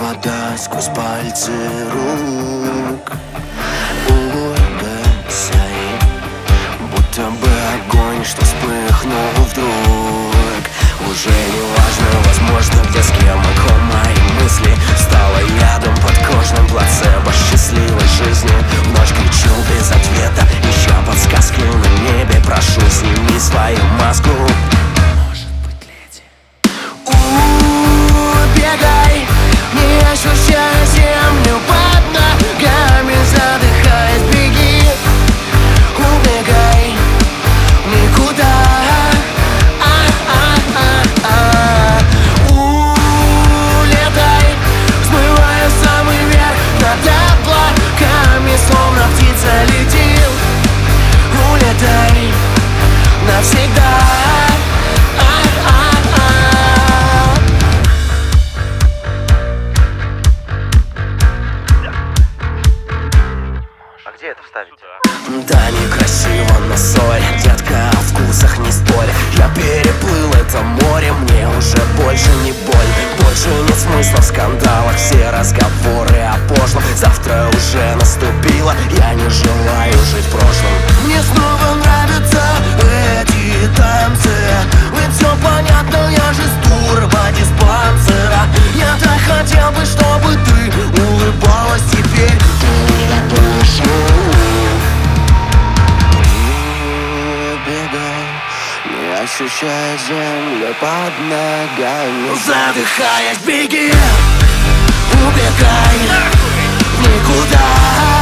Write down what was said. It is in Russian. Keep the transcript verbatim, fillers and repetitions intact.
вода сквозь пальцы рук. Улыбайся им, будто бы огонь, что вспыхнул вдруг. Уже не важно, возможно, где с кем и ком мои мысли. Стало ядом подкожным плацебо счастливой жизни. В ночь кричу без ответа, ища подсказки на небе. Прошу, сними свою маску. Может быть, леди. Убегай, не ощущая землю под ногами, задыхаясь, беги. Убегай, никуда. Словно птица летел, улетай навсегда. А где это вставить? Да, некрасиво, но сорь, детка, о вкусах не спорь. Я переплыл это море, мне уже больше не больно. Больше нет смысла в скандалах, все разговоры о пошлом. Завтра уже наступило, я не желаю жить в прошлом. Мне снова нравятся эти танцы, ведь все понятно, я же с турбодиспансера. Я так хотел бы, чтобы ты улыбалась теперь. Не ощущая землю под ногами, задыхаясь, беги. Убегай никуда.